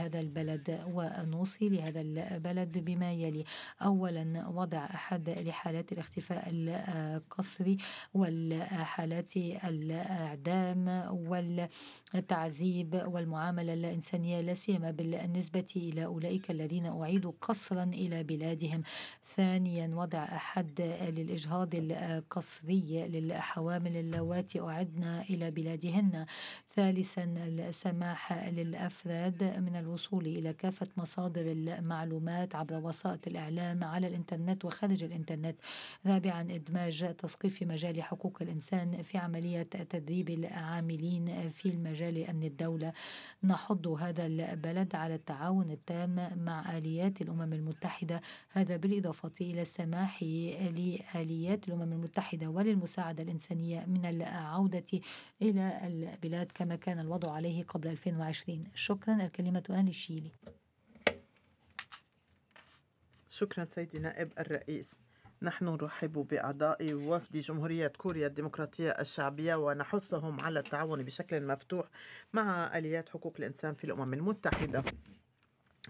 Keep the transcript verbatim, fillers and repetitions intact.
هذا البلد، ونوصي لهذا البلد بما يلي: أولا وضع حد لحالات الاختفاء القسري والحالات الإعدام والتعذيب والمعاملة الإنسانية، لا سيما بالنسبة إلى أولئك الذين أعيدوا قسرا إلى بلادهم. ثانيا وضع حد للإجهاض القسري للحوامل اللواتي أعدن إلى بلادهن. ثالثا السماح للأفراد من الوصول إلى كافة مصادر المعلومات عبر وسائط الإعلام على الإنترنت وخارج الإنترنت. رابعا إدماج تثقيف في مجال حقوق الإنسان في عملية تدريب العاملين في المجال أن الدولة نحض هذا البلد على التعاون التام مع آليات الأمم المتحدة، هذا بالإضافة إلى السماح لآليات الأمم المتحدة وللمساعدة الإنسانية من العودة إلى البلاد كما كان الوضع عليه قبل ألفين وعشرين. شكرا. الكلمة الآن لشيلي. شكرا سيدي نائب الرئيس. نحن نرحب بأعضاء وفد جمهورية كوريا الديمقراطية الشعبية ونحثهم على التعاون بشكل مفتوح مع آليات حقوق الإنسان في الأمم المتحدة.